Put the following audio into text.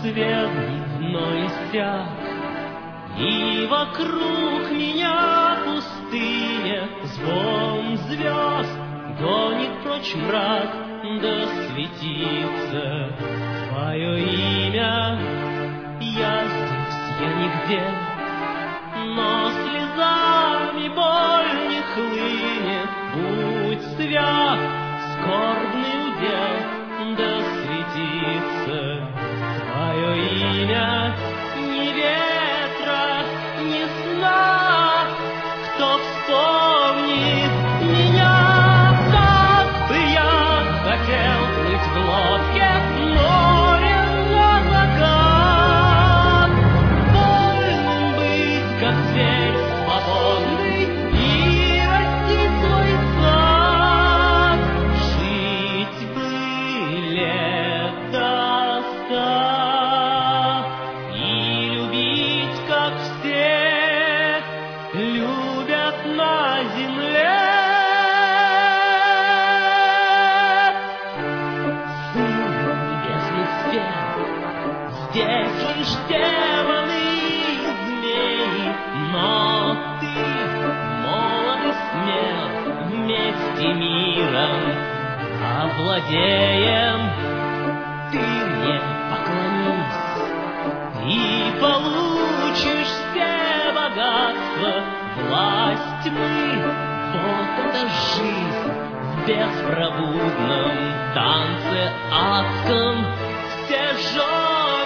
свет дневной иссяк, и вокруг меня пустыня, звон звезд гонит прочь мрак, да светится твое имя. Я здесь, я нигде, но слезами боль не хлынет. Будь свят, скорбный удел, да светится твое имя. Ни ветра, ни сна, кто вспомнит меня. Так бы я хотел плыть в лодке в море на закат, вольным быть, как зверь свободный, и растить свой сад. Жить бы лет до 100 и любить, как все любят на земле. Сын небесных сфер, здесь лишь демоны и змеи, но ты молод и смел, вместе миром овладеем. Ты мне поклонись и получишь все богатства, власть тьмы. Вот это жизнь в беспробудном танце адском. Все жены